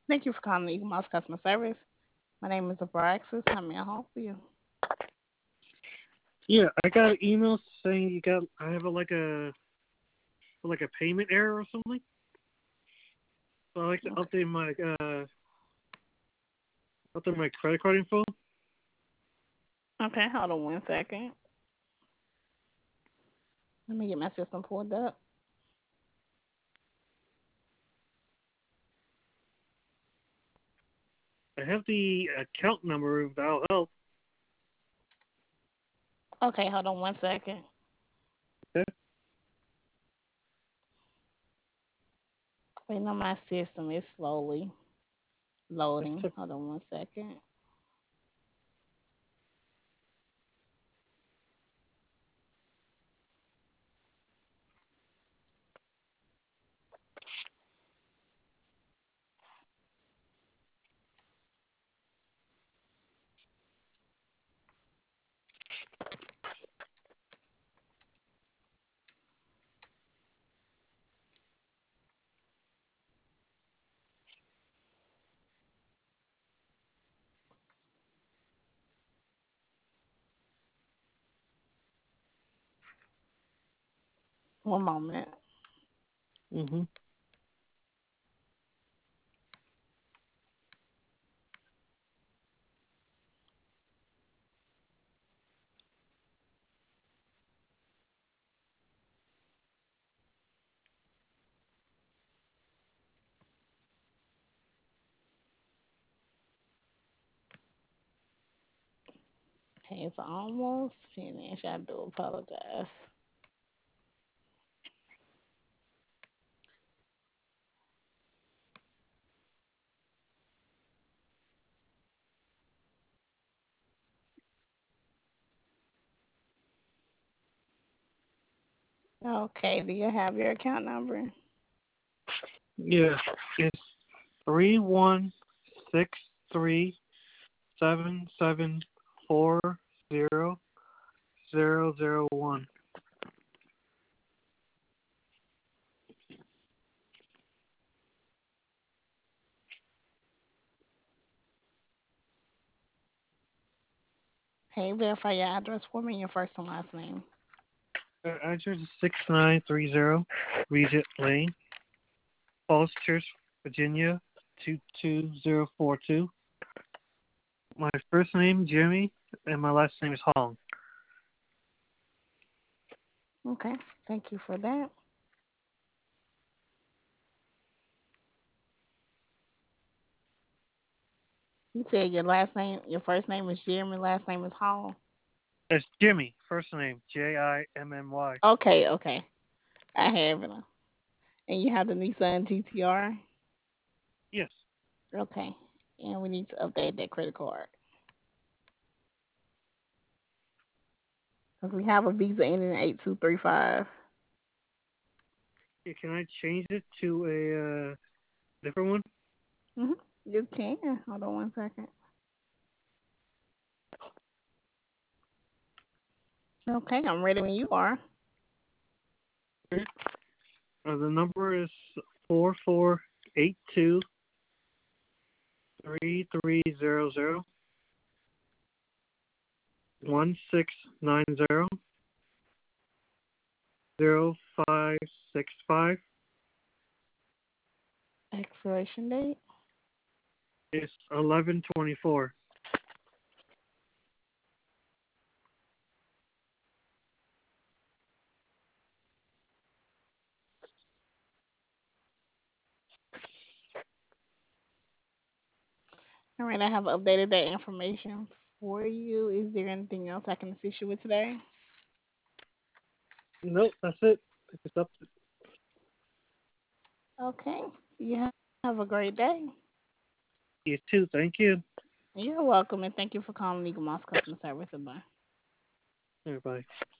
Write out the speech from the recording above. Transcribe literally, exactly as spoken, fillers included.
Thank you for calling Eagle Mouse Customer Service. My name is Abraxas. How may I help you? Yeah, I got an email saying you got I have a, like a like a payment error or something. So I like to Okay. update my uh update my credit card info. Okay, hold on one second. Let me get my system pulled up. I have the account number if that'll help. Okay, hold on one second. Okay. Wait, no, my system is slowly That's loading. took Hold on one second. One moment. mhm. Okay, it's almost finished. I do apologize. Okay, do you have your account number? Yeah. It's three one six three seven seven four zero zero zero one. Hey, verify your address for me and your first and last name. Uh, address is six nine three zero Regent Lane, Falls Church, Virginia two two zero four two. My first name Jimmy and my last name is Hong. Okay, thank you for that. You said your last name, your first name is Jeremy, last name is Hall. It's Jimmy. First name J I M M Y. Okay, okay, I have it. And you have the Nissan G T R. Yes. Okay, and we need to update that credit card because we have a Visa ending in eight two three five. Yeah, can I change it to a uh, different one? Mm-hmm. You can. Hold on one second. Okay, I'm ready when you are. Okay. Uh, the number is four four eight two three three zero zero one six nine zero zero five six five. Expiration date. It's eleven twenty four. All right, I have updated that information for you. Is there anything else I can assist you with today? Nope, that's it. It's up. Okay, you have have a great day. You too. Thank you. You're welcome, and thank you for calling Eagle Moss Customer Service. Bye. Everybody.